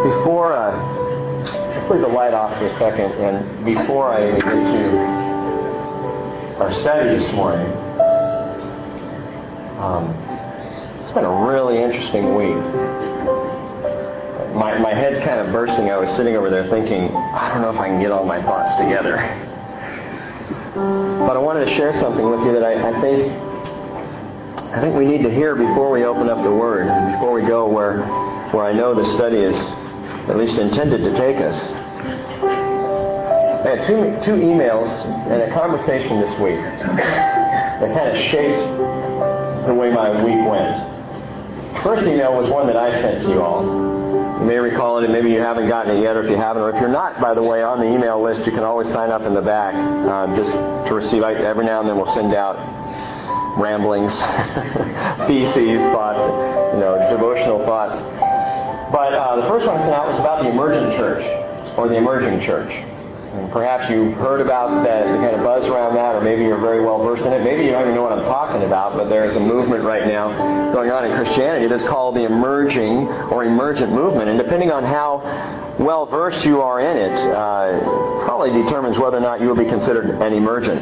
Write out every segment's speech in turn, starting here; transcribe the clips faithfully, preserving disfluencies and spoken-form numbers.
Before, uh, let's leave the light off for a second, and before I get to our study this morning, um, it's been a really interesting week. My, my head's kind of bursting. I was sitting over there thinking, I don't know if I can get all my thoughts together. But I wanted to share something with you that I, I think I think we need to hear before we open up the Word, and before we go where where I know the study is at least intended to take us. I had two, two emails and a conversation this week that kind of shaped the way my week went. The first email was one that I sent to you all. You may recall it, and maybe you haven't gotten it yet, or if you haven't, or if you're not, by the way, on the email list, you can always sign up in the back uh, just to receive. Every now and then we'll send out ramblings, theses, thoughts, you know, devotional thoughts. But uh, the first one I sent out was about the emergent church, or the emerging church. And perhaps you've heard about that, the kind of buzz around that, or maybe you're very well versed in it. Maybe you don't even know what I'm talking about, but there's a movement right now going on in Christianity that's called the emerging or emergent movement. And depending on how well versed you are in it, uh, probably determines whether or not you will be considered an emergent.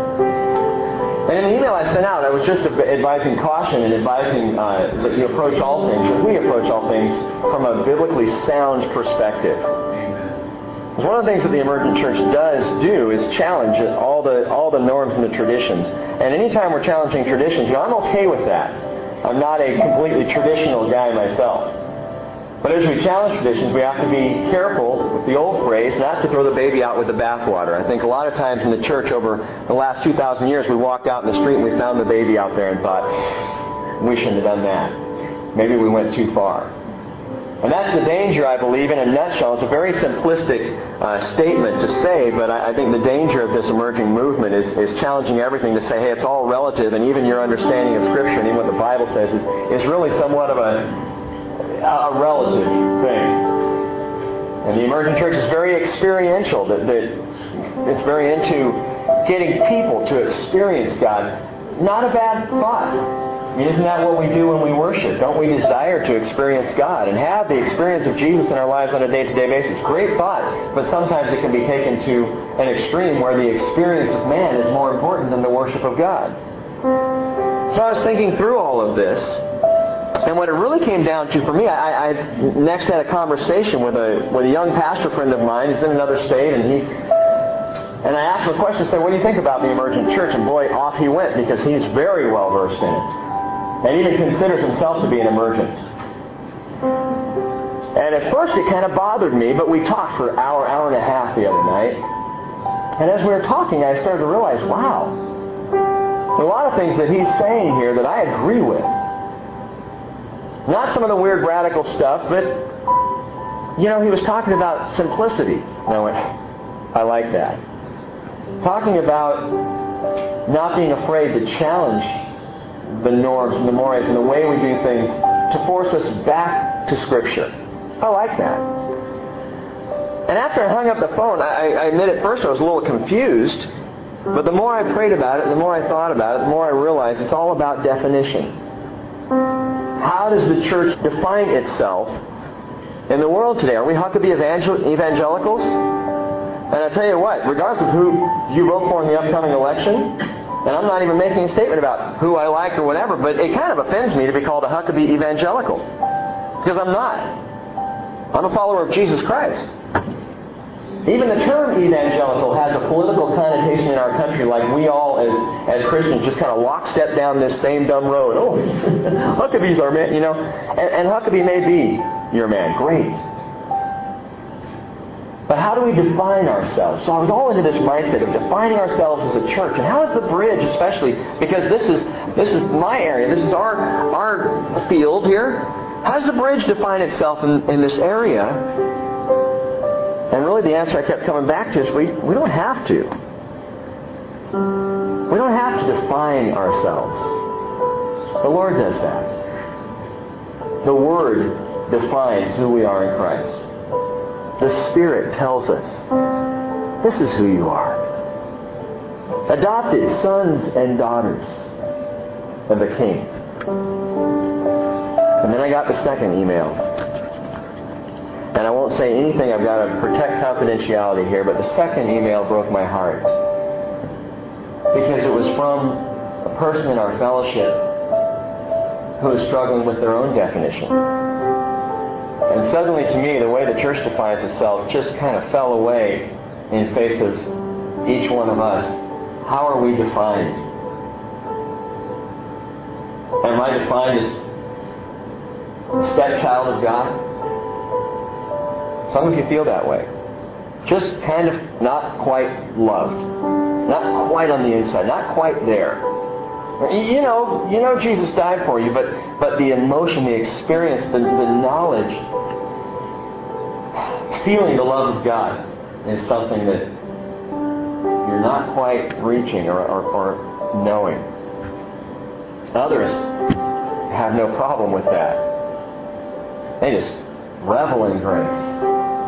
And in the email I sent out, I was just advising caution and advising uh, that you approach all things, that we approach all things from a biblically sound perspective. Because one of the things that the emergent church does do is challenge all the all the norms and the traditions. And anytime we're challenging traditions, you know, I'm okay with that. I'm not a completely traditional guy myself. But as we challenge traditions, we have to be careful with the old phrase, not to throw the baby out with the bathwater. I think a lot of times in the church over the last two thousand years, we walked out in the street and we found the baby out there and thought, we shouldn't have done that. Maybe we went too far. And that's the danger, I believe, in a nutshell. It's a very simplistic uh, statement to say, but I, I think the danger of this emerging movement is, is challenging everything to say, hey, it's all relative, and even your understanding of Scripture and even what the Bible says is, is really somewhat of a, a relative thing. And the emerging church is very experiential. That, that it's very into getting people to experience God. Not a bad thought. I mean, isn't that what we do when we worship? Don't we desire to experience God and have the experience of Jesus in our lives on a day-to-day basis? Great thought, but sometimes it can be taken to an extreme where the experience of man is more important than the worship of God. So I was thinking through all of this, and what it really came down to for me, I, I next had a conversation with a with a young pastor friend of mine. He's in another state, and he and I asked him a question. I said, "What do you think about the emergent church?" And boy, off he went, because he's very well versed in it. And even considers himself to be an emergent. And at first it kind of bothered me, but we talked for an hour, hour and a half the other night. And as we were talking, I started to realize, wow, there are a lot of things that he's saying here that I agree with. Not some of the weird radical stuff, but, you know, he was talking about simplicity. And I went, I like that. Talking about not being afraid to challenge the norms and the mores and the way we do things to force us back to Scripture. I like that. And after I hung up the phone, I, I admit at first I was a little confused, but the more I prayed about it, the more I thought about it, the more I realized it's all about definition. How does the church define itself in the world today? Are we Huckabee evangel- evangelicals? And I tell you what, regardless of who you vote for in the upcoming election, and I'm not even making a statement about who I like or whatever, but it kind of offends me to be called a Huckabee evangelical. Because I'm not. I'm a follower of Jesus Christ. Even the term evangelical has a political connotation in our country, like we all as, as Christians just kind of lockstep down this same dumb road. Oh, Huckabee's our man, you know. And, and Huckabee may be your man. Great. But how do we define ourselves? So I was all into this mindset of defining ourselves as a church. And how is the bridge, especially, because this is this is my area, this is our our field here. How does the bridge define itself in, in this area? And really the answer I kept coming back to is we, we don't have to. We don't have to define ourselves. The Lord does that. The Word defines who we are in Christ. The Spirit tells us, this is who you are. Adopted sons and daughters of the King. And then I got the second email. And I won't say anything. I've got to protect confidentiality here. But the second email broke my heart. Because it was from a person in our fellowship who was struggling with their own definition. And suddenly to me, the way the church defines itself just kind of fell away in face of each one of us. How are we defined? Am I defined as a stepchild of God? Some of you feel that way. Just kind of not quite loved. Not quite on the inside. Not quite there. You know, you know Jesus died for you, but, but the emotion, the experience, the, the knowledge, feeling the love of God is something that you're not quite reaching or, or, or knowing. Others have no problem with that. They just revel in grace.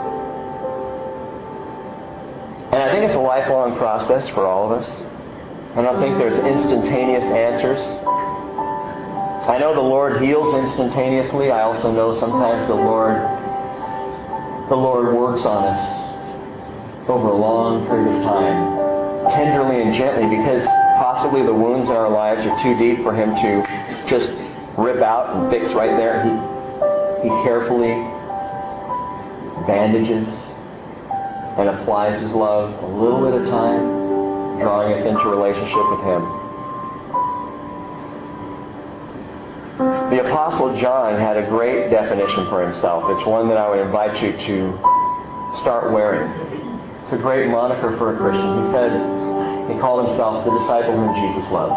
And I think it's a lifelong process for all of us. I don't think there's instantaneous answers. I know the Lord heals instantaneously. I also know sometimes the Lord the Lord works on us over a long period of time, tenderly and gently, because possibly the wounds in our lives are too deep for Him to just rip out and fix right there. He, he carefully bandages and applies His love a little at a time, drawing us into relationship with Him. The Apostle John had a great definition for himself. It's one that I would invite you to start wearing. It's a great moniker for a Christian. He said, he called himself the disciple whom Jesus loved.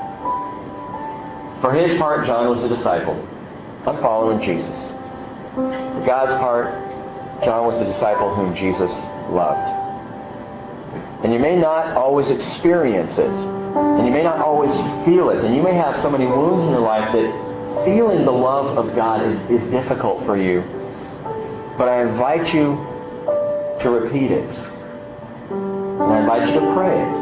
For his part, John was a disciple. I'm following Jesus. For God's part, John was the disciple whom Jesus loved. And you may not always experience it. And you may not always feel it. And you may have so many wounds in your life that feeling the love of God is, is difficult for you. But I invite you to repeat it. And I invite you to pray it.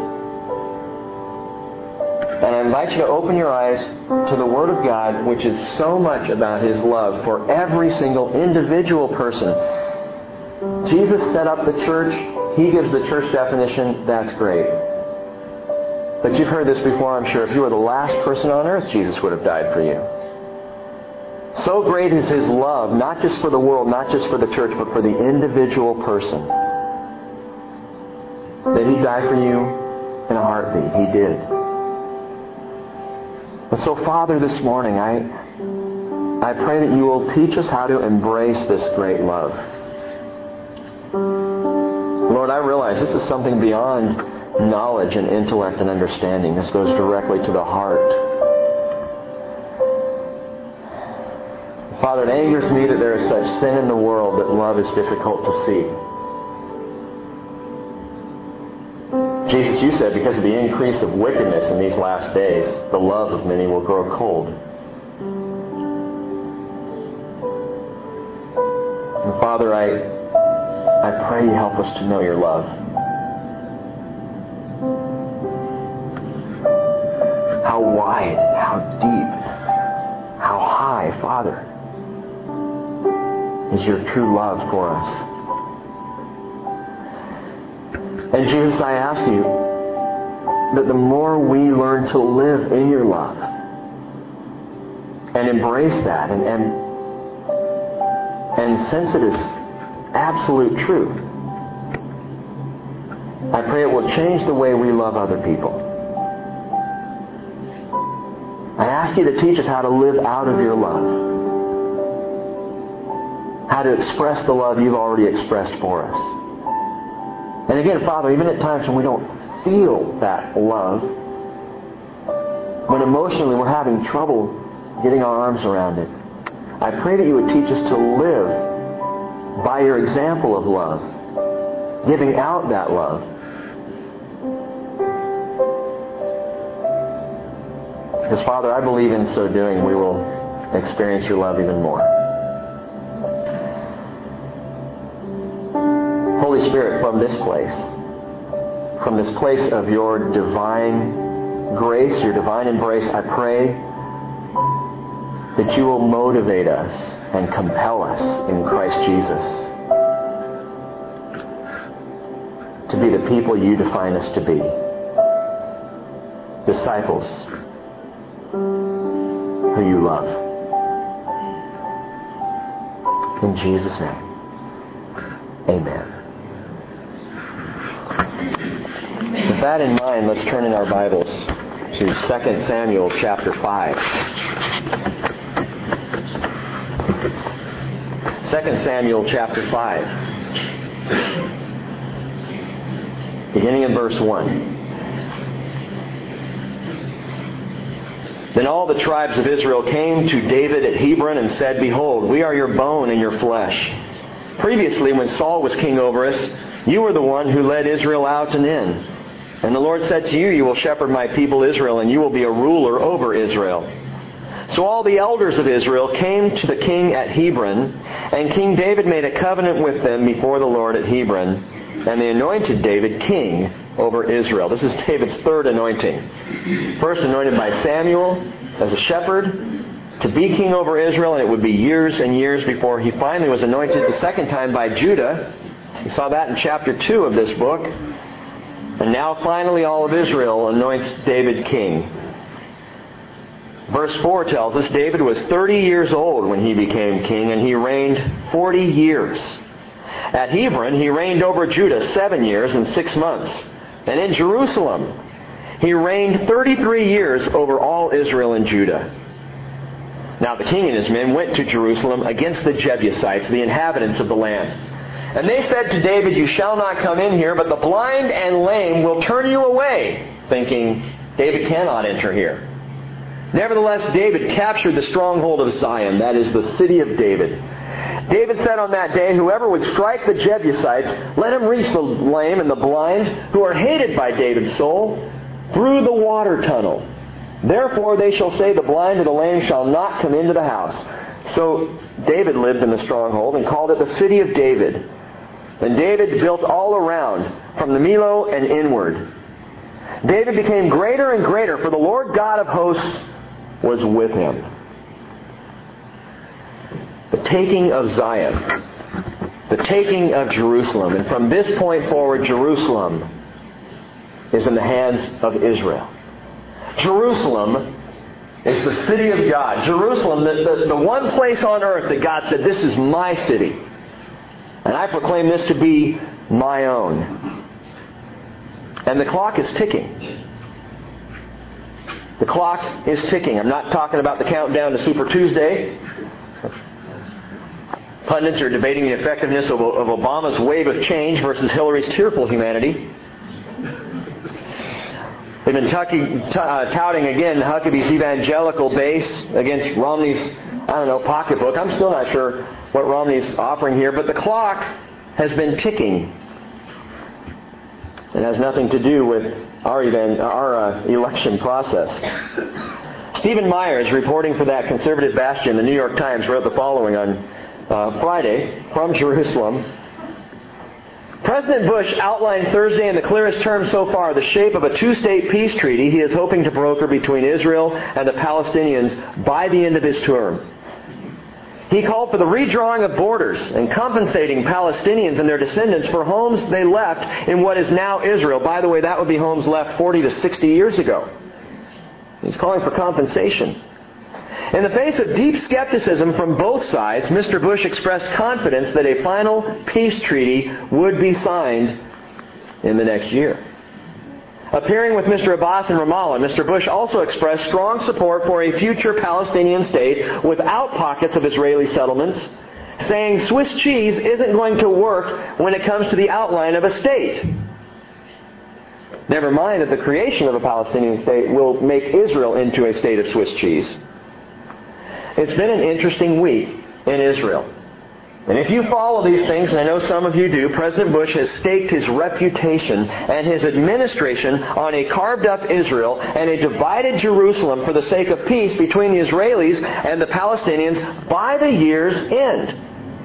And I invite you to open your eyes to the Word of God, which is so much about His love for every single individual person. Jesus set up the church. He gives the church definition. That's great. But you've heard this before, I'm sure. If you were the last person on earth, Jesus would have died for you. So great is His love, not just for the world, not just for the church, but for the individual person, that He died for you in a heartbeat. He did. And so, Father, this morning, I, I pray that You will teach us how to embrace this great love. Lord, I realize this is something beyond knowledge and intellect and understanding. This goes directly to the heart. Father, it angers me that there is such sin in the world that love is difficult to see. Jesus, You said because of the increase of wickedness in these last days, the love of many will grow cold. And Father, I, I pray You help us to know Your love. How wide, how deep, how high, Father, is Your true love for us. And Jesus, I ask You that the more we learn to live in Your love and embrace that and and, and sense it as absolute truth, I pray it will change the way we love other people. I ask You to teach us how to live out of Your love. How to express the love You've already expressed for us. And again, Father, even at times when we don't feel that love, when emotionally we're having trouble getting our arms around it, I pray that You would teach us to live by Your example of love, giving out that love. Because, Father, I believe in so doing we will experience Your love even more. Holy Spirit, from this place, from this place of Your divine grace, Your divine embrace, I pray that You will motivate us and compel us in Christ Jesus be the people you define us to be. Disciples who you love. In Jesus' name, amen. With that in mind, let's turn in our Bibles to Second Samuel chapter five. Second Samuel chapter five. Beginning in verse one. Then all the tribes of Israel came to David at Hebron and said, Behold, we are your bone and your flesh. Previously, when Saul was king over us, you were the one who led Israel out and in. And the Lord said to you, You will shepherd my people Israel, and you will be a ruler over Israel. So all the elders of Israel came to the king at Hebron, and King David made a covenant with them before the Lord at Hebron, and they anointed David king over Israel. This is David's third anointing. First anointed by Samuel as a shepherd to be king over Israel, and it would be years and years before he finally was anointed the second time by Judah. We saw that in chapter two of this book. And now finally all of Israel anoints David king. Verse four tells us David was thirty years old when he became king, and he reigned forty years. At Hebron, he reigned over Judah seven years and six months. And in Jerusalem, he reigned thirty-three years over all Israel and Judah. Now the king and his men went to Jerusalem against the Jebusites, the inhabitants of the land. And they said to David, You shall not come in here, but the blind and lame will turn you away, thinking, David cannot enter here. Nevertheless, David captured the stronghold of Zion, that is the city of David. David said on that day, Whoever would strike the Jebusites, let him reach the lame and the blind, who are hated by David's soul, through the water tunnel. Therefore they shall say, The blind and the lame shall not come into the house. So David lived in the stronghold and called it the city of David. And David built all around, from the Millo and inward. David became greater and greater, for the Lord God of hosts was with him. The taking of Zion. The taking of Jerusalem. And from this point forward, Jerusalem is in the hands of Israel. Jerusalem is the city of God. Jerusalem, the, the, the one place on earth that God said, This is my city. And I proclaim this to be my own. And the clock is ticking. The clock is ticking. I'm not talking about the countdown to Super Tuesday. Pundits are debating the effectiveness of, of Obama's wave of change versus Hillary's tearful humanity. They've been tucking, t- uh, touting again Huckabee's evangelical base against Romney's, I don't know, pocketbook. I'm still not sure what Romney's offering here, but the clock has been ticking. It has nothing to do with our, event, our uh, election process. Stephen Myers, reporting for that conservative bastion, the New York Times, wrote the following on uh, Friday from Jerusalem. President Bush outlined Thursday in the clearest terms so far the shape of a two-state peace treaty he is hoping to broker between Israel and the Palestinians by the end of his term. He called for the redrawing of borders and compensating Palestinians and their descendants for homes they left in what is now Israel. By the way, that would be homes left forty to sixty years ago. He's calling for compensation. In the face of deep skepticism from both sides, Mister Bush expressed confidence that a final peace treaty would be signed in the next year. Appearing with Mister Abbas in Ramallah, Mister Bush also expressed strong support for a future Palestinian state without pockets of Israeli settlements, saying Swiss cheese isn't going to work when it comes to the outline of a state. Never mind that the creation of a Palestinian state will make Israel into a state of Swiss cheese. It's been an interesting week in Israel. And if you follow these things, and I know some of you do, President Bush has staked his reputation and his administration on a carved-up Israel and a divided Jerusalem for the sake of peace between the Israelis and the Palestinians by the year's end.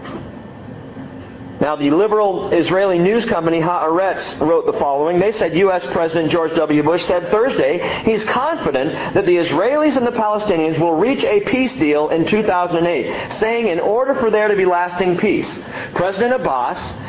Now, the liberal Israeli news company Haaretz wrote the following. They said U S President George W. Bush said Thursday he's confident that the Israelis and the Palestinians will reach a peace deal in two thousand eight, saying in order for there to be lasting peace, President Abbas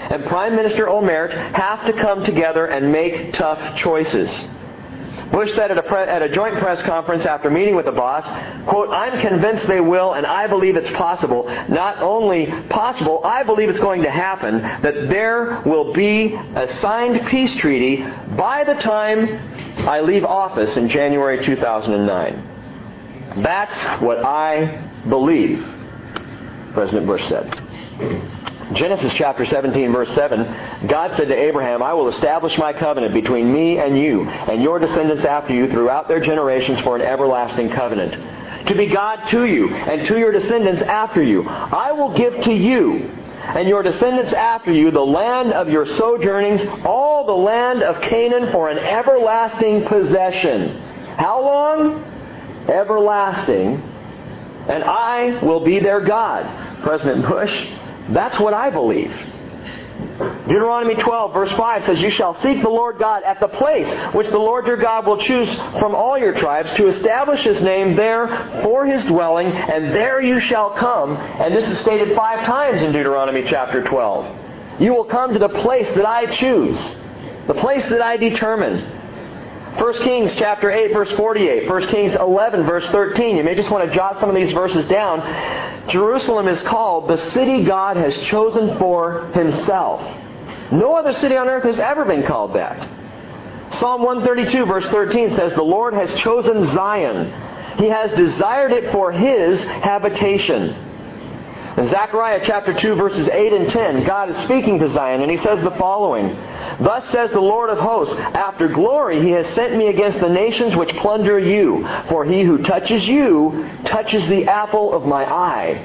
and Prime Minister Olmert have to come together and make tough choices. Bush said at a, pre- at a joint press conference after meeting with the boss, quote, "I'm convinced they will, and I believe it's possible. Not only possible, I believe it's going to happen, that there will be a signed peace treaty by the time I leave office in January two thousand nine. That's what I believe," President Bush said. Genesis chapter seventeen, verse seven, God said to Abraham, "I will establish my covenant between me and you and your descendants after you throughout their generations for an everlasting covenant. To be God to you and to your descendants after you. I will give to you and your descendants after you the land of your sojournings, all the land of Canaan for an everlasting possession." How long? Everlasting. "And I will be their God." President Bush, that's what I believe. Deuteronomy twelve, verse five says, "You shall seek the Lord God at the place which the Lord your God will choose from all your tribes to establish His name there for His dwelling, and there you shall come." And this is stated five times in Deuteronomy chapter twelve. You will come to the place that I choose, the place that I determine. First Kings chapter eight, verse forty-eight. First Kings eleven, verse thirteen. You may just want to jot some of these verses down. Jerusalem is called the city God has chosen for Himself. No other city on earth has ever been called that. Psalm one thirty-two, verse thirteen says, "The Lord has chosen Zion. He has desired it for His habitation." In Zechariah chapter two, verses eight and ten, God is speaking to Zion, and He says the following, "Thus says the Lord of hosts, after glory He has sent me against the nations which plunder you. For he who touches you touches the apple of my eye."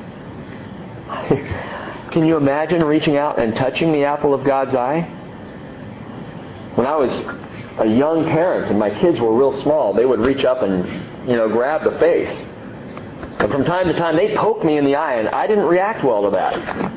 Can you imagine reaching out and touching the apple of God's eye? When I was a young parent and my kids were real small, they would reach up and, you know, grab the face. And from time to time, they'd poke me in the eye, and I didn't react well to that.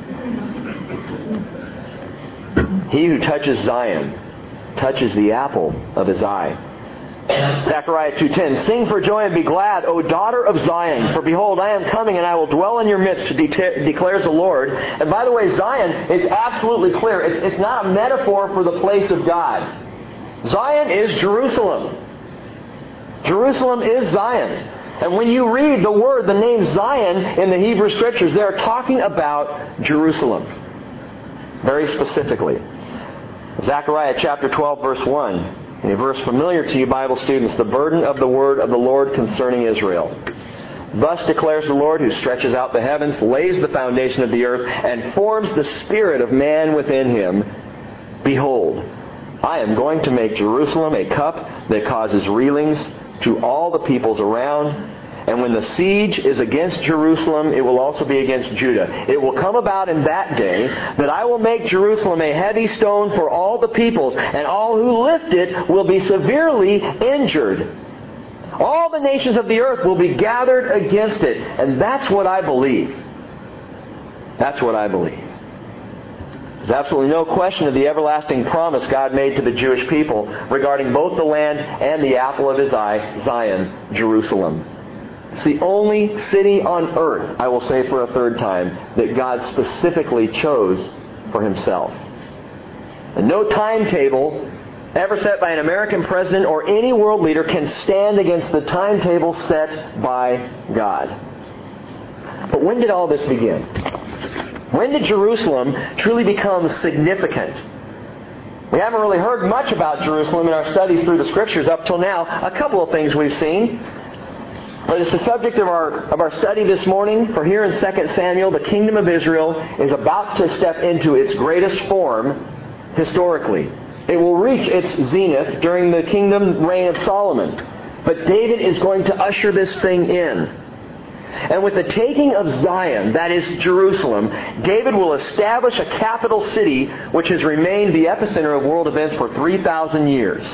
He who touches Zion touches the apple of His eye. Zechariah two ten, "Sing for joy and be glad, O daughter of Zion, for behold, I am coming and I will dwell in your midst, de- declares the Lord." And by the way, Zion is absolutely clear. It's, it's not a metaphor for the place of God. Zion is Jerusalem. Jerusalem is Zion. And when you read the word, the name Zion in the Hebrew Scriptures, they are talking about Jerusalem. Very specifically. Zechariah chapter twelve, verse one. A verse familiar to you Bible students. "The burden of the word of the Lord concerning Israel. Thus declares the Lord, who stretches out the heavens, lays the foundation of the earth, and forms the spirit of man within him. Behold, I am going to make Jerusalem a cup that causes reelings to all the peoples around. And when the siege is against Jerusalem, it will also be against Judah. It will come about in that day that I will make Jerusalem a heavy stone for all the peoples, and all who lift it will be severely injured. All the nations of the earth will be gathered against it." And that's what I believe. That's what I believe. There's absolutely no question of the everlasting promise God made to the Jewish people regarding both the land and the apple of His eye, Zion, Jerusalem. It's the only city on earth, I will say for a third time, that God specifically chose for Himself. And no timetable ever set by an American president or any world leader can stand against the timetable set by God. But when did all this begin? When did Jerusalem truly become significant? We haven't really heard much about Jerusalem in our studies through the Scriptures up till now. A couple of things we've seen. But it's the subject of our of our study this morning. For here in Second Samuel, the kingdom of Israel is about to step into its greatest form historically. It will reach its zenith during the kingdom reign of Solomon. But David is going to usher this thing in. And with the taking of Zion, that is Jerusalem, David will establish a capital city which has remained the epicenter of world events for three thousand years.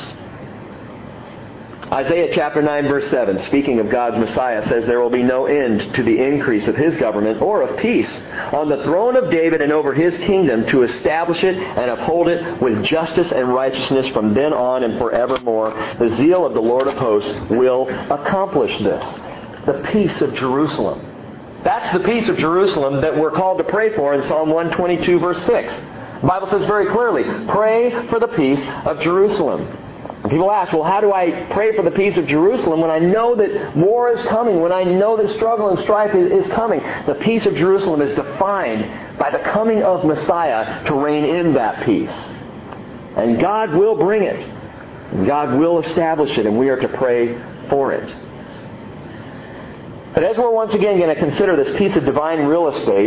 Isaiah chapter nine, verse seven, speaking of God's Messiah, says, "There will be no end to the increase of His government or of peace on the throne of David and over His kingdom, to establish it and uphold it with justice and righteousness from then on and forevermore. The zeal of the Lord of hosts will accomplish this." The peace of Jerusalem. That's the peace of Jerusalem that we're called to pray for in Psalm one twenty-two, verse six. The Bible says very clearly, pray for the peace of Jerusalem. And people ask, well, how do I pray for the peace of Jerusalem when I know that war is coming, when I know that struggle and strife is, is coming? The peace of Jerusalem is defined by the coming of Messiah to reign in that peace. And God will bring it. God will establish it, and we are to pray for it. But as we're once again going to consider this piece of divine real estate,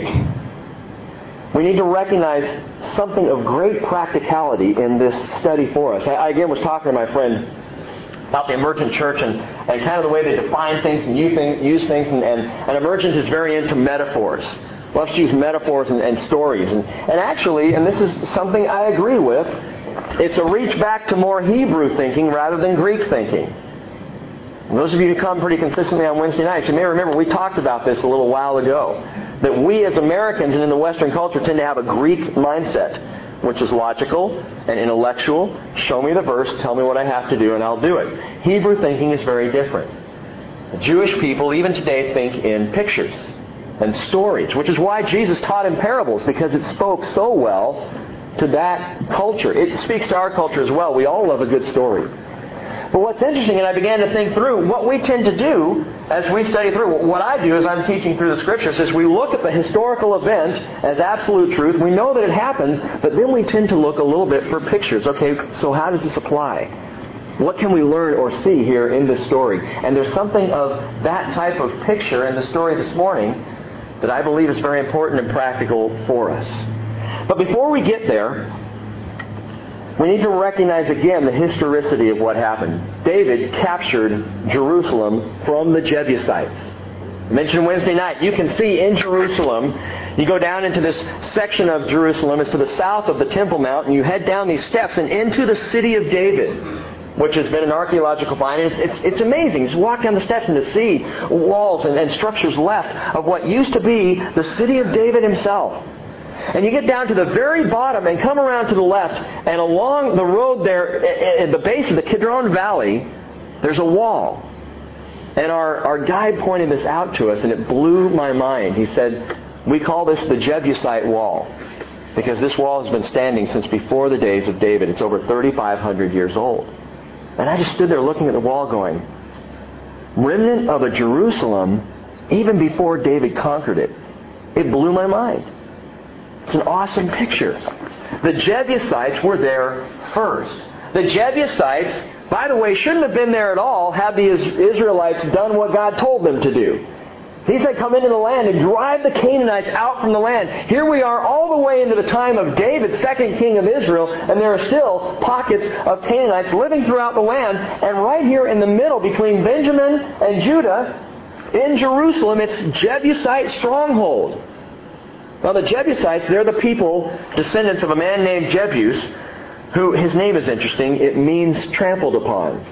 we need to recognize something of great practicality in this study for us. I, I again was talking to my friend about the emergent church and, and kind of the way they define things and use things, use things and, and, and emergent is very into metaphors. Loves to use metaphors and, and stories. And, and actually, and this is something I agree with, it's a reach back to more Hebrew thinking rather than Greek thinking. And those of you who come pretty consistently on Wednesday nights, you may remember we talked about this a little while ago. That we as Americans and in the Western culture tend to have a Greek mindset, which is logical and intellectual. Show me the verse, tell me what I have to do, and I'll do it. Hebrew thinking is very different. The Jewish people, even today, think in pictures and stories, which is why Jesus taught in parables, because it spoke so well to that culture. It speaks to our culture as well. We all love a good story. But what's interesting, and I began to think through, what we tend to do as we study through, what I do as I'm teaching through the Scriptures is we look at the historical event as absolute truth. We know that it happened, but then we tend to look a little bit for pictures. Okay, so how does this apply? What can we learn or see here in this story? And there's something of that type of picture in the story this morning that I believe is very important and practical for us. But before we get there, we need to recognize again the historicity of what happened. David captured Jerusalem from the Jebusites. I mentioned Wednesday night, you can see in Jerusalem, you go down into this section of Jerusalem, it's to the south of the Temple Mount, and you head down these steps and into the city of David, which has been an archaeological find. And it's, it's, it's amazing. Just walk down the steps and to see walls and, and structures left of what used to be the city of David himself. And you get down to the very bottom and come around to the left, and along the road there, at the base of the Kidron Valley, there's a wall. And our, our guide pointed this out to us, and it blew my mind. He said, we call this the Jebusite Wall, because this wall has been standing since before the days of David. It's over thirty-five hundred years old. And I just stood there looking at the wall going, remnant of a Jerusalem, even before David conquered it. It blew my mind. It's an awesome picture. The Jebusites were there first. The Jebusites, by the way, shouldn't have been there at all had the Israelites done what God told them to do. He said, come into the land and drive the Canaanites out from the land. Here we are all the way into the time of David, second king of Israel, and there are still pockets of Canaanites living throughout the land. And right here in the middle between Benjamin and Judah, in Jerusalem, it's Jebusite stronghold. Now the Jebusites, they're the people, descendants of a man named Jebus, who, his name is interesting, it means trampled upon.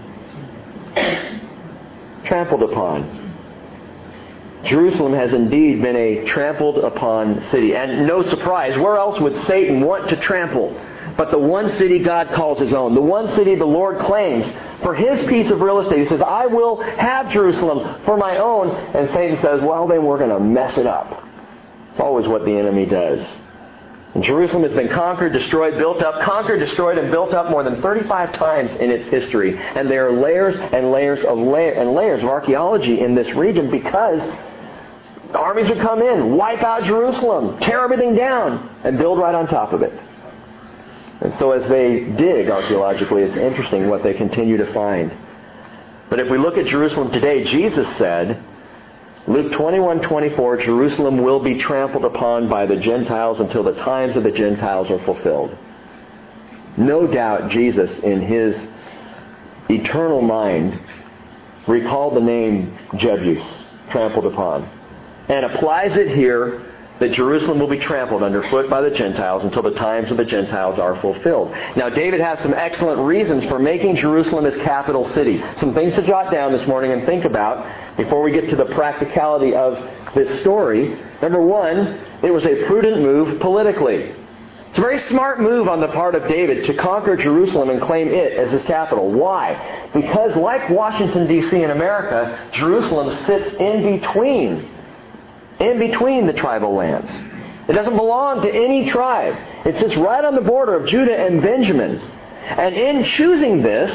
Trampled upon. Jerusalem has indeed been a trampled upon city. And no surprise, where else would Satan want to trample but the one city God calls His own, the one city the Lord claims for His piece of real estate. He says, I will have Jerusalem for my own. And Satan says, well, then we're going to mess it up. It's always what the enemy does. And Jerusalem has been conquered, destroyed, built up, conquered, destroyed, and built up more than thirty-five times in its history. And there are layers and layers of la- and layers of archaeology in this region because armies would come in, wipe out Jerusalem, tear everything down, and build right on top of it. And so as they dig archaeologically, it's interesting what they continue to find. But if we look at Jerusalem today, Jesus said, Luke twenty-one twenty-four, Jerusalem will be trampled upon by the Gentiles until the times of the Gentiles are fulfilled. No doubt Jesus, in His eternal mind, recalled the name Jebus, trampled upon, and applies it here that Jerusalem will be trampled underfoot by the Gentiles until the times of the Gentiles are fulfilled. Now, David has some excellent reasons for making Jerusalem his capital city. Some things to jot down this morning and think about before we get to the practicality of this story. Number one, it was a prudent move politically. It's a very smart move on the part of David to conquer Jerusalem and claim it as his capital. Why? Because like Washington, D C in America, Jerusalem sits in between in between the tribal lands. It doesn't belong to any tribe. It sits right on the border of Judah and Benjamin. And in choosing this,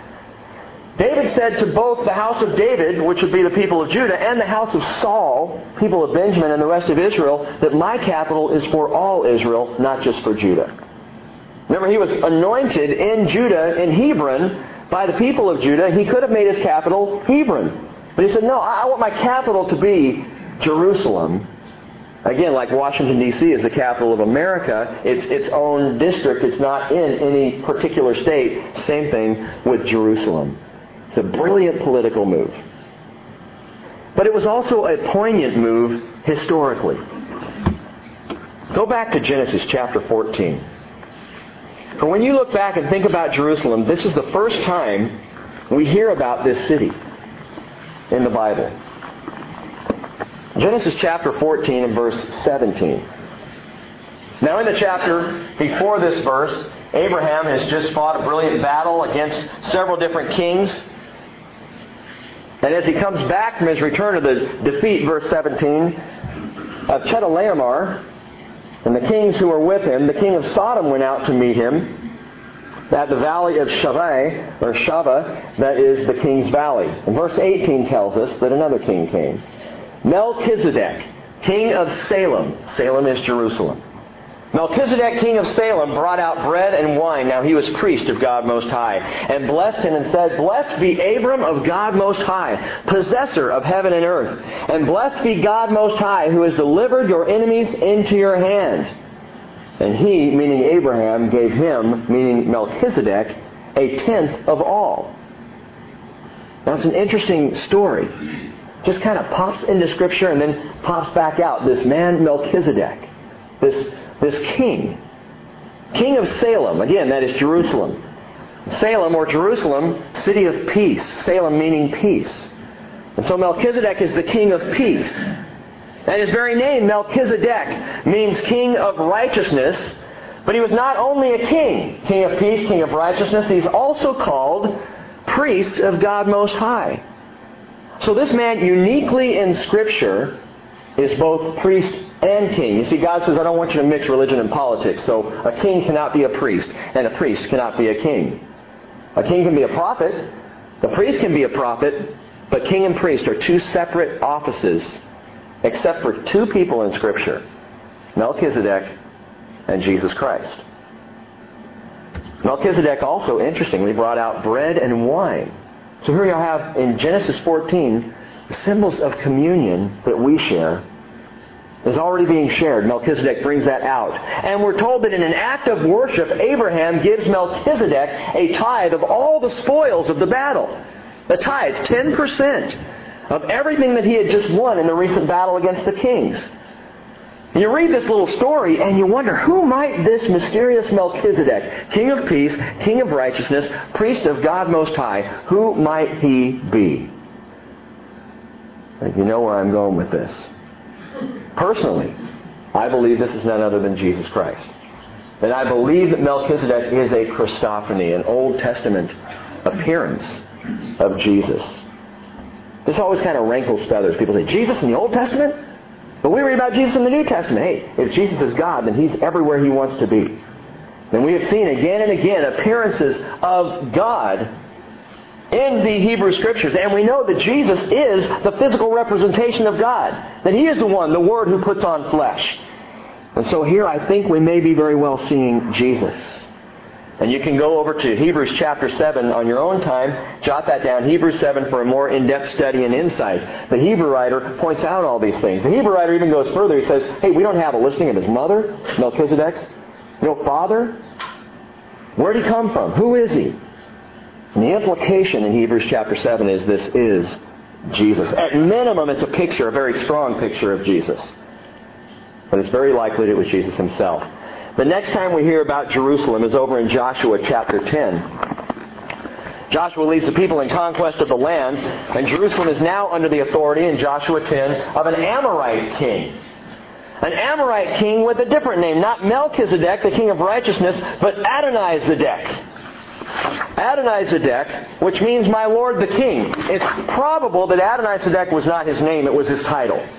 David said to both the house of David, which would be the people of Judah, and the house of Saul, people of Benjamin and the rest of Israel, that my capital is for all Israel, not just for Judah. Remember, he was anointed in Judah, in Hebron, by the people of Judah. He could have made his capital Hebron. But he said, no, I want my capital to be Jerusalem. Again, like Washington, D C is the capital of America, it's its own district. It's not in any particular state. Same thing with Jerusalem. It's a brilliant political move. But it was also a poignant move historically. Go back to Genesis chapter fourteen. For when you look back and think about Jerusalem, this is the first time we hear about this city in the Bible. Genesis chapter fourteen and verse seventeen. Now in the chapter before this verse, Abraham has just fought a brilliant battle against several different kings. And as he comes back from his return to the defeat, verse seventeen, of Chedorlaomer, and the kings who were with him, the king of Sodom went out to meet him at the valley of Shaveh, or Shava, that is the king's valley. And verse eighteen tells us that another king came. Melchizedek, king of Salem. Salem is Jerusalem. Melchizedek, king of Salem, brought out bread and wine. Now he was priest of God Most High, and blessed him and said, Blessed be Abram of God Most High, possessor of heaven and earth. And blessed be God Most High, who has delivered your enemies into your hand. And he, meaning Abraham, gave him, meaning Melchizedek, a tenth of all. Now it's an interesting story. Just kind of pops into Scripture and then pops back out. This man Melchizedek, this This king, king of Salem, again, that is Jerusalem. Salem, or Jerusalem, city of peace. Salem meaning peace. And so Melchizedek is the king of peace. And his very name, Melchizedek, means king of righteousness. But he was not only a king, king of peace, king of righteousness, he's also called priest of God Most High. So this man, uniquely in Scripture, is both priest and king. You see, God says, I don't want you to mix religion and politics. So a king cannot be a priest, and a priest cannot be a king. A king can be a prophet. The priest can be a prophet. But king and priest are two separate offices, except for two people in Scripture, Melchizedek and Jesus Christ. Melchizedek also, interestingly, brought out bread and wine. So here you have in Genesis fourteen, the symbols of communion that we share is already being shared. Melchizedek brings that out. And we're told that in an act of worship, Abraham gives Melchizedek a tithe of all the spoils of the battle. A tithe, ten percent of everything that he had just won in the recent battle against the kings. And you read this little story and you wonder, who might this mysterious Melchizedek, king of peace, king of righteousness, priest of God Most High, who might he be? I think you know where I'm going with this. Personally, I believe this is none other than Jesus Christ. And I believe that Melchizedek is a Christophany, an Old Testament appearance of Jesus. This always kind of rankles feathers. People say, Jesus in the Old Testament? But we read about Jesus in the New Testament. Hey, if Jesus is God, then He's everywhere He wants to be. And we have seen again and again appearances of God in the Hebrew Scriptures. And we know that Jesus is the physical representation of God. That He is the one, the Word, who puts on flesh. And so here I think we may be very well seeing Jesus. And you can go over to Hebrews chapter seven on your own time. Jot that down, Hebrews seven, for a more in-depth study and insight. The Hebrew writer points out all these things. The Hebrew writer even goes further. He says, hey, we don't have a listing of his mother, Melchizedek's. No father. Where did he come from? Who is he? And the implication in Hebrews chapter seven is this is Jesus. At minimum, it's a picture, a very strong picture of Jesus. But it's very likely that it was Jesus Himself. The next time we hear about Jerusalem is over in Joshua chapter ten. Joshua leads the people in conquest of the land, and Jerusalem is now under the authority in Joshua ten of an Amorite king. An Amorite king with a different name, not Melchizedek, the king of righteousness, but Adonai-Zedek. Adonai-Zedek, which means my Lord the King. It's probable that Adonai-Zedek was not his name, it was his title.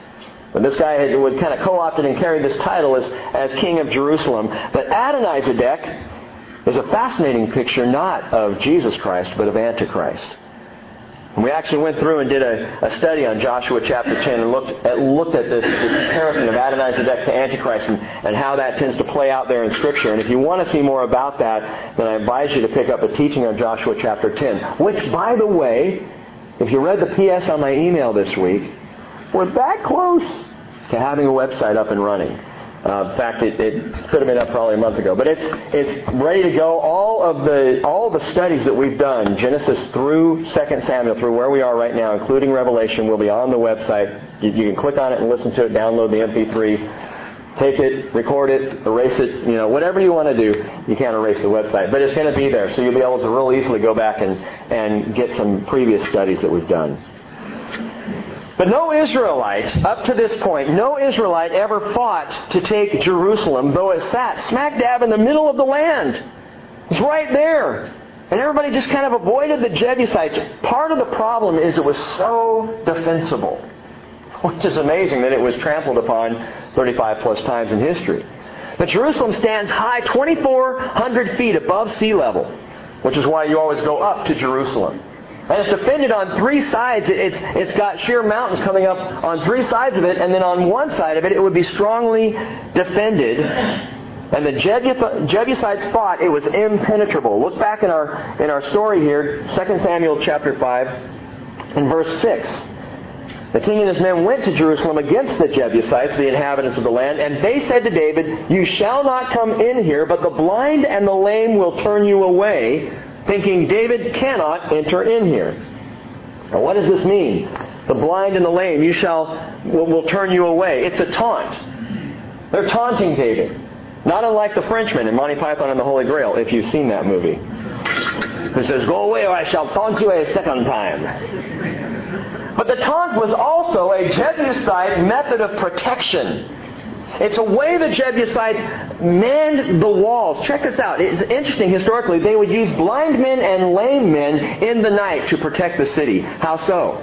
But this guy had, was kind of co-opted and carried this title as, as king of Jerusalem. But Adonizedek is a fascinating picture not of Jesus Christ, but of Antichrist. And we actually went through and did a, a study on Joshua chapter ten and looked at, looked at this, this comparison of Adonizedek to Antichrist and, and how that tends to play out there in Scripture. And if you want to see more about that, then I advise you to pick up a teaching on Joshua chapter ten, which, by the way, if you read the P S on my email this week, we're that close to having a website up and running. Uh, in fact, it, it could have been up probably a month ago, but it's it's ready to go. All of the all the studies that we've done, Genesis through Second Samuel, through where we are right now, including Revelation, will be on the website. You, you can click on it and listen to it. Download the M P three, take it, record it, erase it. You know, whatever you want to do, you can't erase the website, but it's going to be there, so you'll be able to real easily go back and and get some previous studies that we've done. But no Israelite, up to this point, no Israelite ever fought to take Jerusalem, though it sat smack dab in the middle of the land. It's right there. And everybody just kind of avoided the Jebusites. Part of the problem is it was so defensible, which is amazing that it was trampled upon thirty-five plus times in history. But Jerusalem stands high, twenty-four hundred feet above sea level, which is why you always go up to Jerusalem. And it's defended on three sides. It's, it's got sheer mountains coming up on three sides of it, and then on one side of it, it would be strongly defended. And the Jebusites fought. It was impenetrable. Look back in our in our story here, Second Samuel chapter five, and verse six. The king and his men went to Jerusalem against the Jebusites, the inhabitants of the land, and they said to David, "You shall not come in here, but the blind and the lame will turn you away," thinking David cannot enter in here. Now what does this mean? The blind and the lame, you shall will, will turn you away. It's a taunt. They're taunting David. Not unlike the Frenchman in Monty Python and the Holy Grail, if you've seen that movie. Who says, "Go away or I shall taunt you a second time." But the taunt was also a Jebusite method of protection. It's a way the Jebusites manned the walls. Check this out. It's interesting historically. They would use blind men and lame men in the night to protect the city. How so?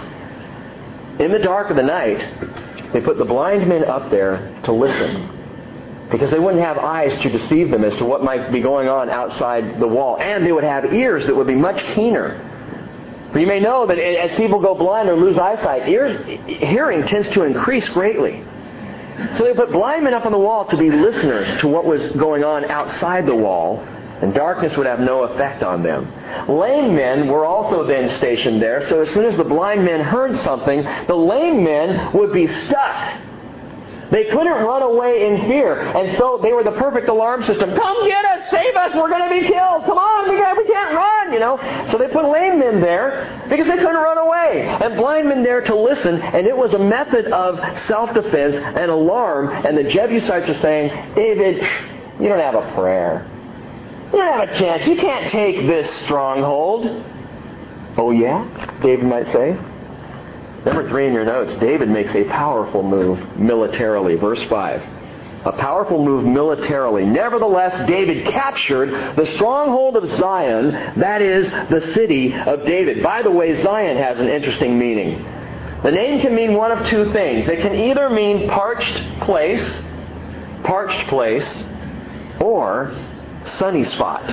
In the dark of the night, they put the blind men up there to listen, because they wouldn't have eyes to deceive them as to what might be going on outside the wall. And they would have ears that would be much keener. For you may know that as people go blind or lose eyesight, ears, hearing tends to increase greatly. So they put blind men up on the wall to be listeners to what was going on outside the wall, and darkness would have no effect on them. Lame men were also then stationed there, so as soon as the blind men heard something, the lame men would be stuck. They couldn't run away in fear, and so they were the perfect alarm system. "Come get us! Save us! We're going to be killed! Come on! We can't, we can't run!" You know. So they put lame men there because they couldn't run away, and blind men there to listen. And it was a method of self-defense and alarm. And the Jebusites are saying, "David, you don't have a prayer. You don't have a chance. You can't take this stronghold." "Oh yeah?" David might say. Number three in your notes, David makes a powerful move militarily. Verse five. A powerful move militarily. Nevertheless, David captured the stronghold of Zion, that is, the city of David. By the way, Zion has an interesting meaning. The name can mean one of two things. It can either mean parched place, parched place, or sunny spot.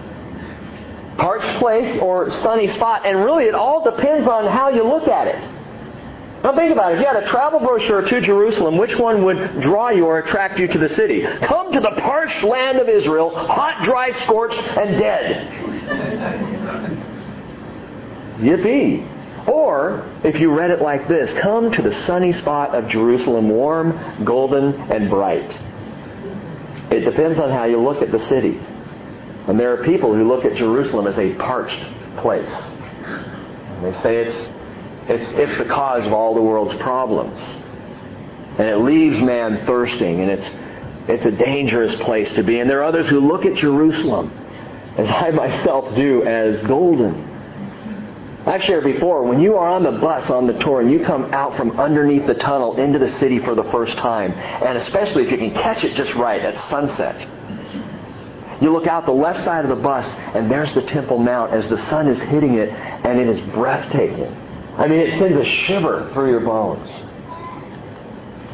Parched place or sunny spot. And really, it all depends on how you look at it. Now think about it. If you had a travel brochure to Jerusalem, which one would draw you or attract you to the city? "Come to the parched land of Israel, hot, dry, scorched, and dead." Yippee. Or, if you read it like this, "Come to the sunny spot of Jerusalem, warm, golden, and bright." It depends on how you look at the city. And there are people who look at Jerusalem as a parched place. And they say it's It's, it's the cause of all the world's problems. And it leaves man thirsting, and it's, it's a dangerous place to be. And there are others who look at Jerusalem, as I myself do, as golden. I've shared before, when you are on the bus on the tour and you come out from underneath the tunnel into the city for the first time, and especially if you can catch it just right at sunset, you look out the left side of the bus, and there's the Temple Mount as the sun is hitting it, and it is breathtaking. I mean, it sends a shiver through your bones.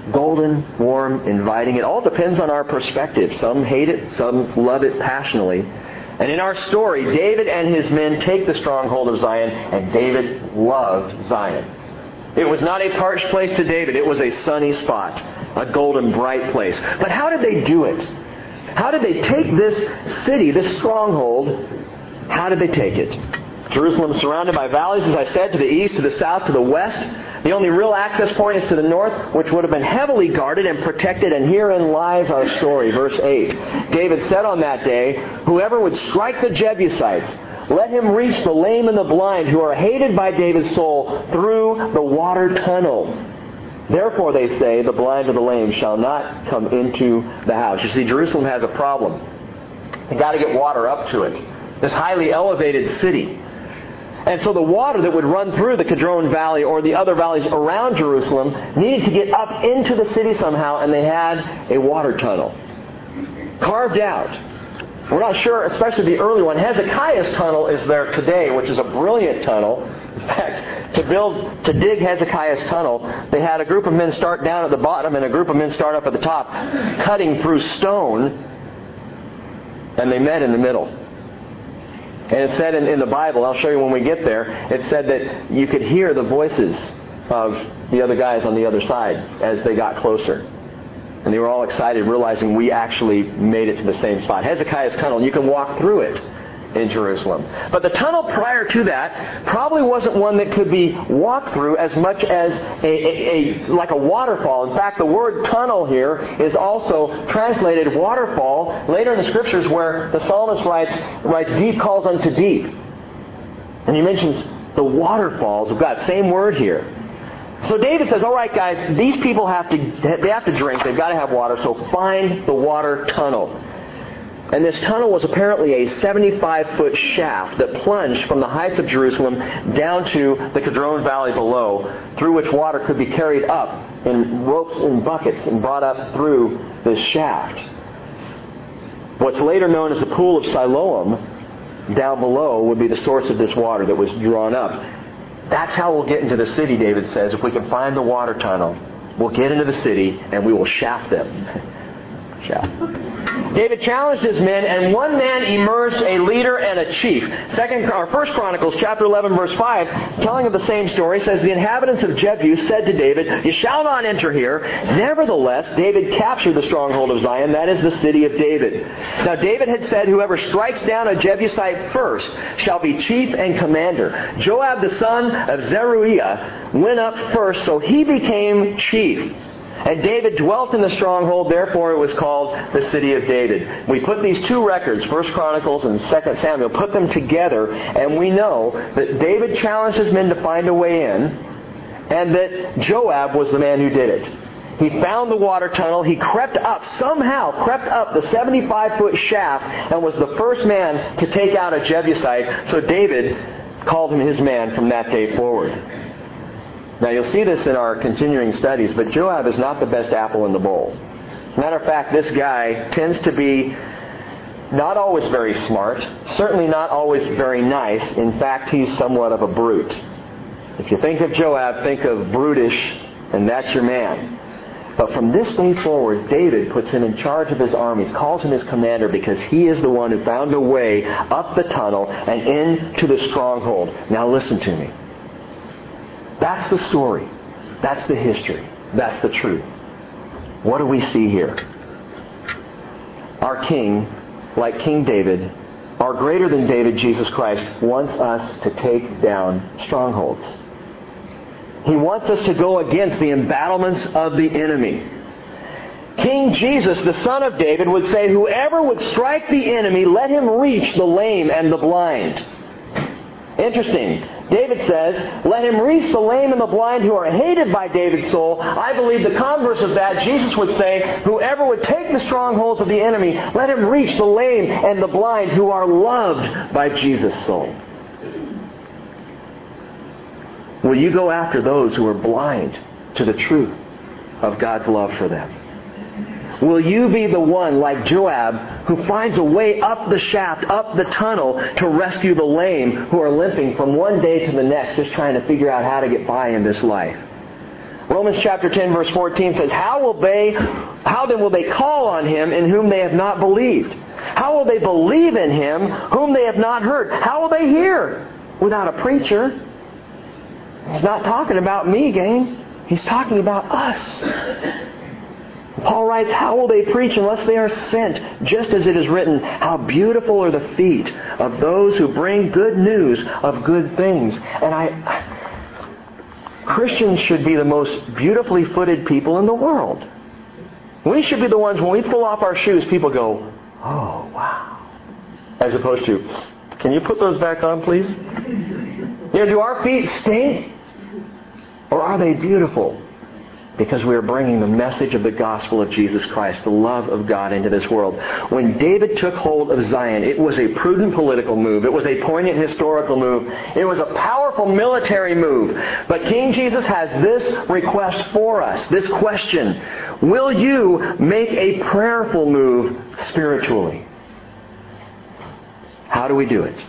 golden, warm, inviting. It all depends on our perspective. Some hate it, some love it passionately. And in our story, David and his men take the stronghold of Zion, and David loved Zion. It was not a parched place to David. It was a sunny spot, a golden, bright place. But how did they do it? How did they take this city, this stronghold? How did they take it? Jerusalem is surrounded by valleys, as I said, to the east, to the south, to the west. The only real access point is to the north, which would have been heavily guarded and protected. And herein lies our story. Verse eight. David said on that day, whoever would strike the Jebusites, let him reach the lame and the blind who are hated by David's soul through the water tunnel. Therefore, they say, the blind or the lame shall not come into the house. You see, Jerusalem has a problem. They've got to get water up to it. This highly elevated city. And so the water that would run through the Kidron Valley or the other valleys around Jerusalem needed to get up into the city somehow, and they had a water tunnel carved out. We're not sure, especially the early one. Hezekiah's tunnel is there today, which is a brilliant tunnel. In fact, to build, to dig Hezekiah's tunnel, they had a group of men start down at the bottom and a group of men start up at the top, cutting through stone, and they met in the middle. And it said in, in the Bible, I'll show you when we get there, it said that you could hear the voices of the other guys on the other side as they got closer. And they were all excited, realizing we actually made it to the same spot. Hezekiah's tunnel, and you can walk through it in Jerusalem. But the tunnel prior to that probably wasn't one that could be walked through as much as a, a, a like a waterfall. In fact, the word tunnel here is also translated waterfall later in the Scriptures, where the psalmist writes, writes deep calls unto deep. And he mentions the waterfalls of God. Same word here. So David says, all right, guys, these people have to they have to drink. They've got to have water, so find the water tunnel. And this tunnel was apparently a seventy-five foot shaft that plunged from the heights of Jerusalem down to the Kidron Valley below, through which water could be carried up in ropes and buckets and brought up through this shaft. What's later known as the Pool of Siloam down below would be the source of this water that was drawn up. That's how we'll get into the city, David says. If we can find the water tunnel, we'll get into the city and we will shaft them. Shaft. David challenged his men, and one man emerged a leader and a chief. Second, or First Chronicles chapter eleven, verse five, telling of the same story, says, the inhabitants of Jebus said to David, you shall not enter here. Nevertheless, David captured the stronghold of Zion, that is the city of David. Now David had said, whoever strikes down a Jebusite first shall be chief and commander. Joab the son of Zeruiah went up first, so he became chief. And David dwelt in the stronghold, therefore it was called the city of David. We put these two records, First Chronicles and Second Samuel, put them together, and we know that David challenged his men to find a way in, and that Joab was the man who did it. He found the water tunnel, he crept up, somehow crept up the seventy-five foot shaft, and was the first man to take out a Jebusite, so David called him his man from that day forward. Now you'll see this in our continuing studies, but Joab is not the best apple in the bowl. As a matter of fact, this guy tends to be not always very smart, certainly not always very nice. In fact, he's somewhat of a brute. If you think of Joab, think of brutish, and that's your man. But from this day forward, David puts him in charge of his armies, calls him his commander, because he is the one who found a way up the tunnel and into the stronghold. Now listen to me. That's the story. That's the history. That's the truth. What do we see here? Our King, like King David, our greater than David, Jesus Christ, wants us to take down strongholds. He wants us to go against the embattlements of the enemy. King Jesus, the son of David, would say, whoever would strike the enemy, let him reach the lame and the blind. Interesting. David says, let him reach the lame and the blind who are hated by David's soul. I believe the converse of that, Jesus would say, whoever would take the strongholds of the enemy, let him reach the lame and the blind who are loved by Jesus' soul. Will you go after those who are blind to the truth of God's love for them? Will you be the one, like Joab, who finds a way up the shaft, up the tunnel, to rescue the lame who are limping from one day to the next, just trying to figure out how to get by in this life? Romans chapter ten verse fourteen says, How will they, how then will they call on Him in whom they have not believed? How will they believe in Him whom they have not heard? How will they hear without a preacher? He's not talking about me, gang. He's talking about us. Paul writes, How will they preach unless they are sent? Just as it is written, How beautiful are the feet of those who bring good news of good things. And I... Christians should be the most beautifully footed people in the world. We should be the ones, when we pull off our shoes, people go, oh, wow. As opposed to, can you put those back on, please? You know, do our feet stink? Or are they beautiful? Because we are bringing the message of the gospel of Jesus Christ, the love of God, into this world. When David took hold of Zion, it was a prudent political move. It was a poignant historical move. It was a powerful military move. But King Jesus has this request for us, this question. Will you make a prayerful move spiritually? How do we do it?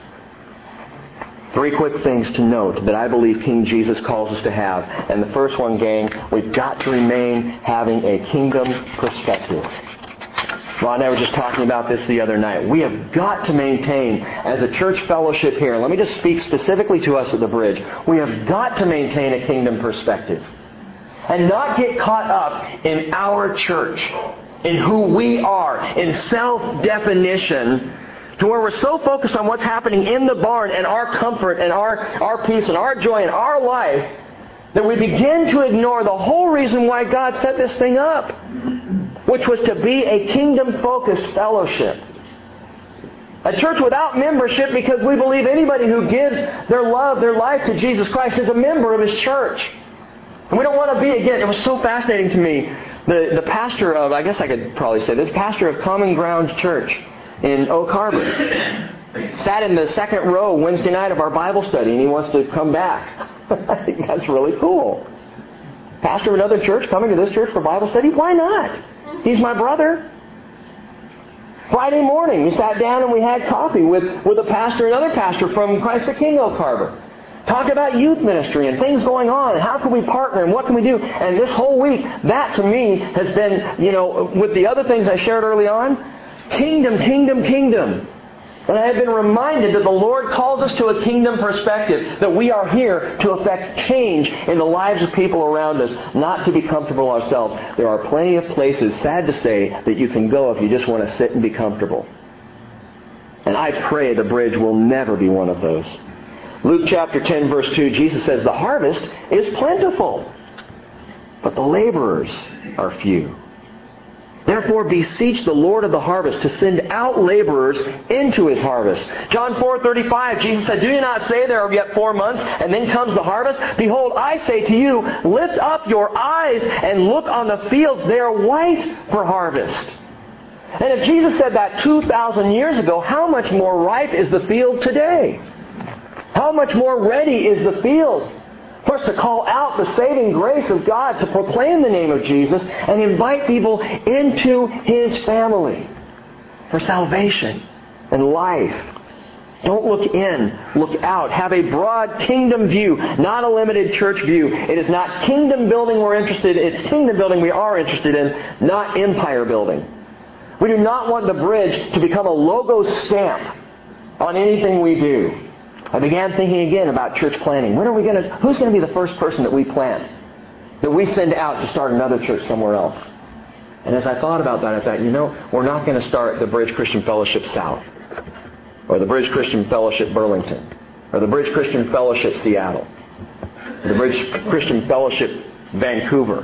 Three quick things to note that I believe King Jesus calls us to have. And the first one, gang, we've got to remain having a kingdom perspective. Ron and I were just talking about this the other night. We have got to maintain, as a church fellowship here, let me just speak specifically to us at the Bridge, we have got to maintain a kingdom perspective. And not get caught up in our church, in who we are, in self-definition, to where we're so focused on what's happening in the barn and our comfort and our, our peace and our joy and our life that we begin to ignore the whole reason why God set this thing up, which was to be a kingdom-focused fellowship. A church without membership because we believe anybody who gives their love, their life to Jesus Christ is a member of His church. And we don't want to be, again, it was so fascinating to me, the, the pastor of, I guess I could probably say this, pastor of Common Ground Church in Oak Harbor, sat in the second row Wednesday night of our Bible study, and he wants to come back. I think that's really cool. Pastor of another church coming to this church for Bible study? Why not? He's my brother. Friday morning, we sat down and we had coffee with, with a pastor, another pastor from Christ the King Oak Harbor. Talk about youth ministry and things going on and how can we partner and what can we do. And this whole week, that to me has been, you know, with the other things I shared early on, kingdom, kingdom, kingdom. And I have been reminded that the Lord calls us to a kingdom perspective, that we are here to effect change in the lives of people around us, not to be comfortable ourselves. There are plenty of places, sad to say, that you can go if you just want to sit and be comfortable. And I pray the Bridge will never be one of those. Luke chapter ten, verse two, Jesus says, the harvest is plentiful, but the laborers are few. Therefore beseech the Lord of the harvest to send out laborers into His harvest. John four thirty-five, Jesus said, do you not say there are yet four months, and then comes the harvest? Behold, I say to you, lift up your eyes and look on the fields. They are white for harvest. And if Jesus said that two thousand years ago, how much more ripe is the field today? How much more ready is the field for us to call out the saving grace of God, to proclaim the name of Jesus, and invite people into His family for salvation and life. Don't look in, look out. Have a broad kingdom view, not a limited church view. It is not kingdom building we're interested in. It's kingdom building we are interested in, not empire building. We do not want the Bridge to become a logo stamp on anything we do. I began thinking again about church planting. When are we going to, who's going to be the first person that we plant, that we send out to start another church somewhere else? And as I thought about that, I thought, you know, we're not going to start the Bridge Christian Fellowship South, or the Bridge Christian Fellowship Burlington, or the Bridge Christian Fellowship Seattle, or the Bridge Christian Fellowship Vancouver.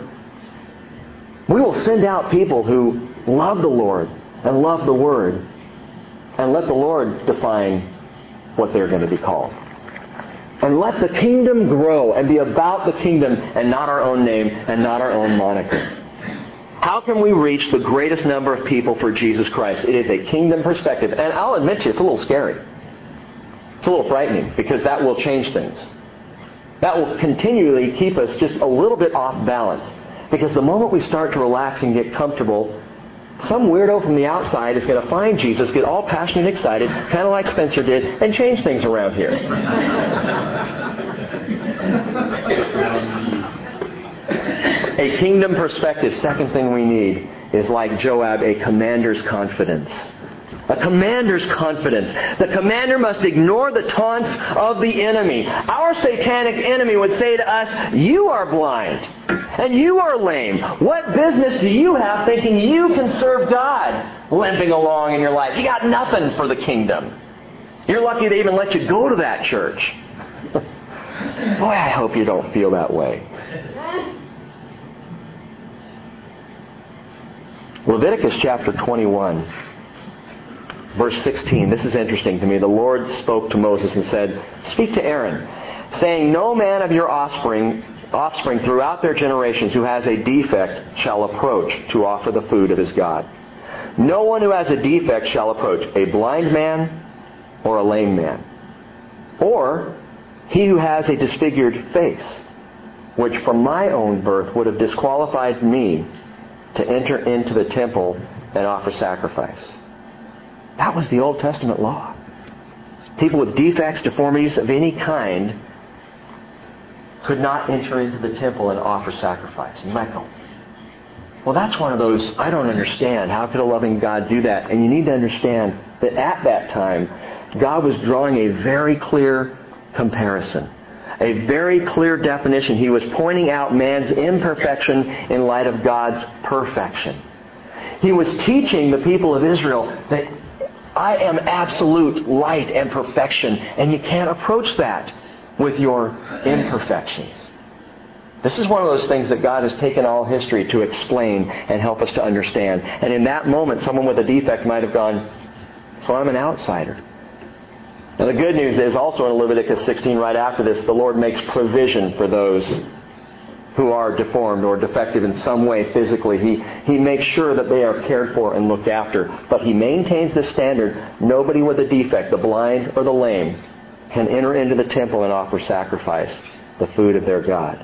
We will send out people who love the Lord and love the Word, and let the Lord define what they're going to be called. And let the kingdom grow and be about the kingdom and not our own name and not our own moniker. How can we reach the greatest number of people for Jesus Christ? It is a kingdom perspective. And I'll admit to you, it's a little scary. It's a little frightening because that will change things. That will continually keep us just a little bit off balance. Because the moment we start to relax and get comfortable, some weirdo from the outside is going to find Jesus, get all passionate and excited, kind of like Spencer did, and change things around here. A kingdom perspective. Second thing we need is, like Joab, a commander's confidence. A commander's confidence. The commander must ignore the taunts of the enemy. Our satanic enemy would say to us, you are blind and you are lame. What business do you have thinking you can serve God? Limping along in your life. You got nothing for the kingdom. You're lucky they even let you go to that church. Boy, I hope you don't feel that way. Leviticus chapter twenty-one. Verse sixteen, this is interesting to me. The Lord spoke to Moses and said, speak to Aaron, saying, no man of your offspring, offspring throughout their generations who has a defect shall approach to offer the food of his God. No one who has a defect shall approach, a blind man or a lame man, or he who has a disfigured face, which from my own birth would have disqualified me to enter into the temple and offer sacrifice. That was the Old Testament law. People with defects, deformities of any kind could not enter into the temple and offer sacrifice. You might go, well, that's one of those, I don't understand. How could a loving God do that? And you need to understand that at that time, God was drawing a very clear comparison. A very clear definition. He was pointing out man's imperfection in light of God's perfection. He was teaching the people of Israel that I am absolute light and perfection, and you can't approach that with your imperfections. This is one of those things that God has taken all history to explain and help us to understand. And in that moment, someone with a defect might have gone, so I'm an outsider. Now the good news is also in Leviticus sixteen, right after this, the Lord makes provision for those who are deformed or defective in some way physically. He, he makes sure that they are cared for and looked after. But He maintains the standard. Nobody with a defect, the blind or the lame, can enter into the temple and offer sacrifice, the food of their God.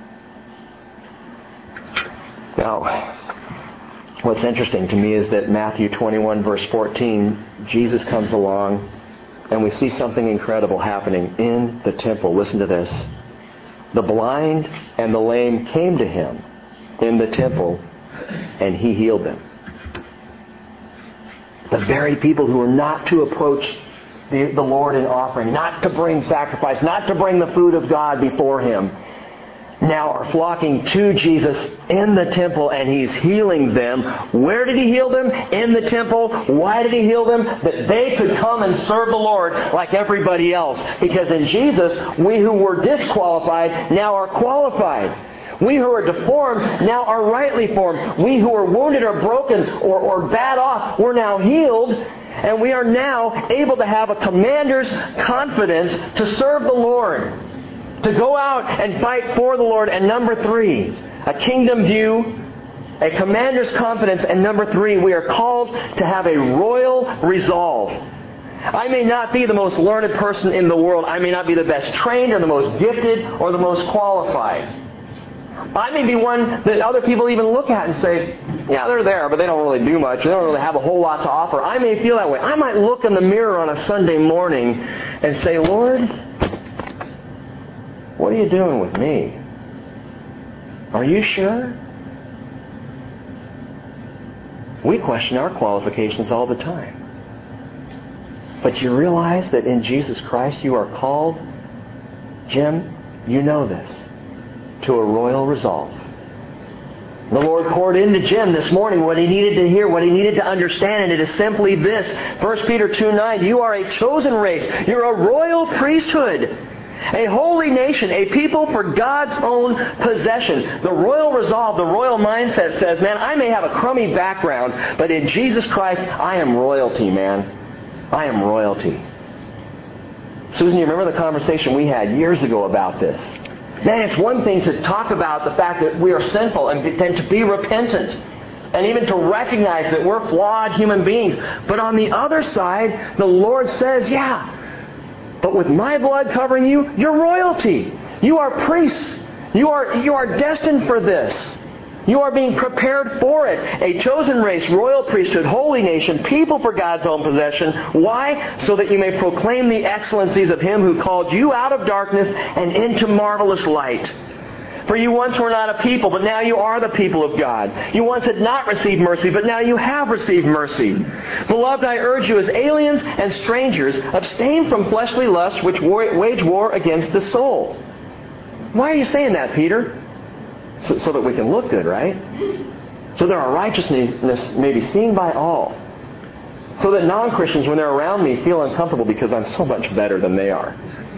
Now, what's interesting to me is that Matthew twenty-one, verse fourteen, Jesus comes along and we see something incredible happening in the temple. Listen to this. The blind and the lame came to Him in the temple, and He healed them. The very people who were not to approach the, the Lord in offering, not to bring sacrifice, not to bring the food of God before Him, now are flocking to Jesus in the temple, and He's healing them. Where did He heal them? In the temple. Why did He heal them? That they could come and serve the Lord like everybody else. Because in Jesus, we who were disqualified now are qualified. We who are deformed now are rightly formed. We who are wounded or broken or, or bad off, we're now healed. And we are now able to have a commander's confidence to serve the Lord. To go out and fight for the Lord. And number three, a kingdom view, a commander's confidence. And number three, we are called to have a royal resolve. I may not be the most learned person in the world. I may not be the best trained or the most gifted or the most qualified. I may be one that other people even look at and say, yeah, they're there, but they don't really do much. They don't really have a whole lot to offer. I may feel that way. I might look in the mirror on a Sunday morning and say, Lord, what are you doing with me? Are you sure? We question our qualifications all the time. But you realize that in Jesus Christ you are called, Jim, you know this, to a royal resolve. The Lord poured into Jim this morning what he needed to hear, what he needed to understand, and it is simply this. First Peter two nine, you are a chosen race. You're a royal priesthood. A holy nation, a people for God's own possession. The royal resolve, the royal mindset says, man, I may have a crummy background, but in Jesus Christ, I am royalty, man. I am royalty. Susan, you remember the conversation we had years ago about this? Man, it's one thing to talk about the fact that we are sinful and, and to be repentant. And even to recognize that we're flawed human beings. But on the other side, the Lord says, yeah, but with my blood covering you, you're royalty. You are priests. You are, you are destined for this. You are being prepared for it. A chosen race, royal priesthood, holy nation, people for God's own possession. Why? So that you may proclaim the excellencies of Him who called you out of darkness and into marvelous light. For you once were not a people, but now you are the people of God. You once had not received mercy, but now you have received mercy. Beloved, I urge you as aliens and strangers, abstain from fleshly lusts which wage war against the soul. Why are you saying that, Peter? So, so that we can look good, right? So that our righteousness may be seen by all. So that non-Christians, when they're around me, feel uncomfortable because I'm so much better than they are.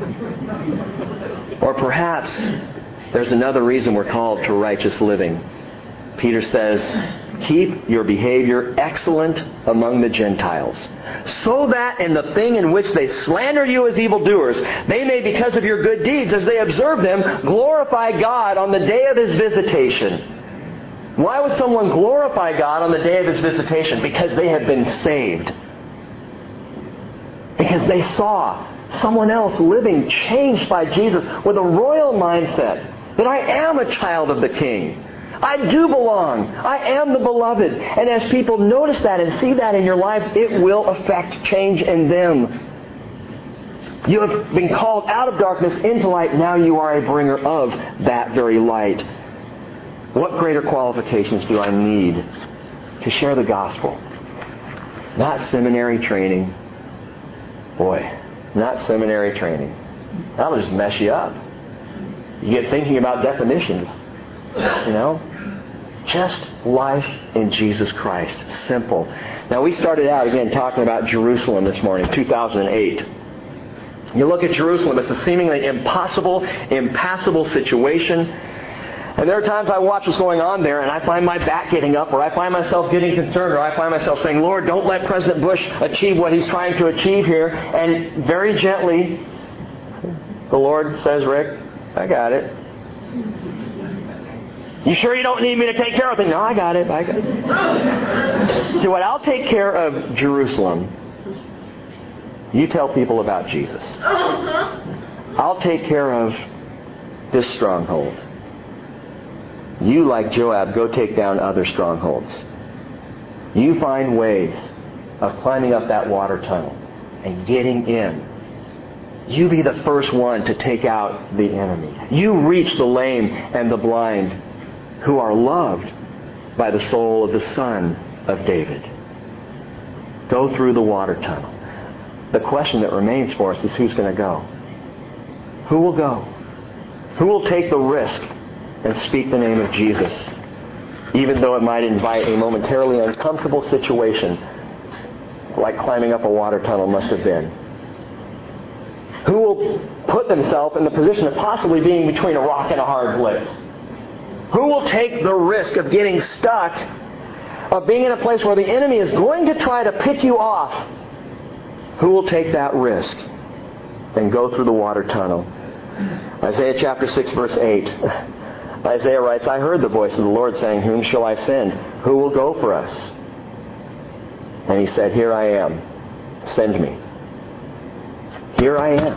Or perhaps there's another reason we're called to righteous living. Peter says, keep your behavior excellent among the Gentiles, so that in the thing in which they slander you as evildoers, they may, because of your good deeds, as they observe them, glorify God on the day of His visitation. Why would someone glorify God on the day of His visitation? Because they have been saved. Because they saw someone else living changed by Jesus with a royal mindset. That I am a child of the King. I do belong. I am the beloved. And as people notice that and see that in your life, it will affect change in them. You have been called out of darkness into light. Now you are a bringer of that very light. What greater qualifications do I need to share the gospel? Not seminary training. Boy, not seminary training. That'll just mess you up. You get thinking about definitions. You know? Just life in Jesus Christ. Simple. Now we started out again talking about Jerusalem this morning, two thousand eight. You look at Jerusalem, it's a seemingly impossible, impassable situation. And there are times I watch what's going on there and I find my back getting up, or I find myself getting concerned, or I find myself saying, Lord, don't let President Bush achieve what he's trying to achieve here. And very gently, the Lord says, Rick, I got it. You sure you don't need me to take care of it? No, I got it. I got it. See what? I'll take care of Jerusalem. You tell people about Jesus. I'll take care of this stronghold. You, like Joab, go take down other strongholds. You find ways of climbing up that water tunnel and getting in. You be the first one to take out the enemy. You reach the lame and the blind who are loved by the soul of the Son of David. Go through the water tunnel. The question that remains for us is who's going to go? Who will go? Who will take the risk and speak the name of Jesus, even though it might invite a momentarily uncomfortable situation like climbing up a water tunnel must have been? Who will put themselves in the position of possibly being between a rock and a hard place? Who will take the risk of getting stuck, of being in a place where the enemy is going to try to pick you off? Who will take that risk and go through the water tunnel? Isaiah chapter six, verse eight. Isaiah writes, I heard the voice of the Lord saying, whom shall I send? Who will go for us? And He said, here I am. Send me. Here I am.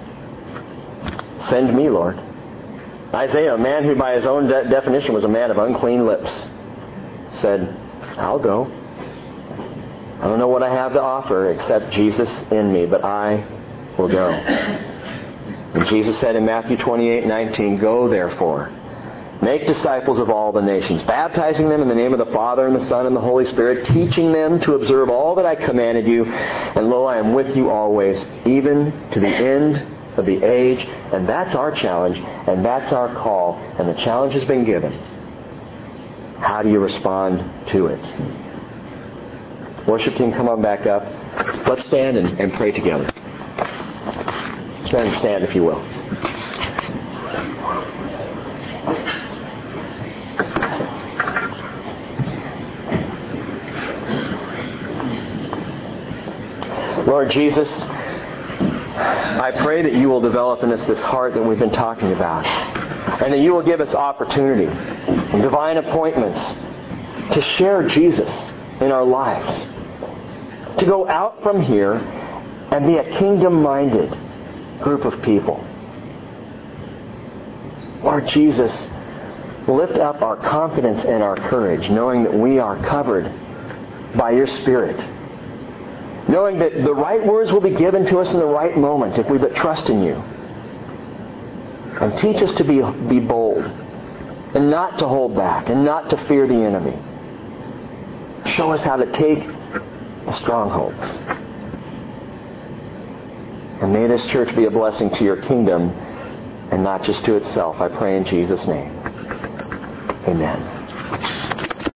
Send me, Lord. Isaiah, a man who by his own de- definition was a man of unclean lips, said, I'll go. I don't know what I have to offer except Jesus in me, but I will go. And Jesus said in Matthew twenty-eight nineteen, go therefore, make disciples of all the nations, baptizing them in the name of the Father and the Son and the Holy Spirit, teaching them to observe all that I commanded you. And lo, I am with you always, even to the end of the age. And that's our challenge, and that's our call. And the challenge has been given. How do you respond to it? Worship team, come on back up. Let's stand and, and pray together. Stand and stand, if you will. Lord Jesus, I pray that you will develop in us this heart that we've been talking about, and that you will give us opportunity and divine appointments to share Jesus in our lives, to go out from here and be a kingdom-minded group of people. Lord Jesus, lift up our confidence and our courage, knowing that we are covered by your Spirit, knowing that the right words will be given to us in the right moment if we but trust in you. And teach us to be, be bold, and not to hold back, and not to fear the enemy. Show us how to take the strongholds. And may this church be a blessing to your kingdom and not just to itself. I pray in Jesus' name. Amen.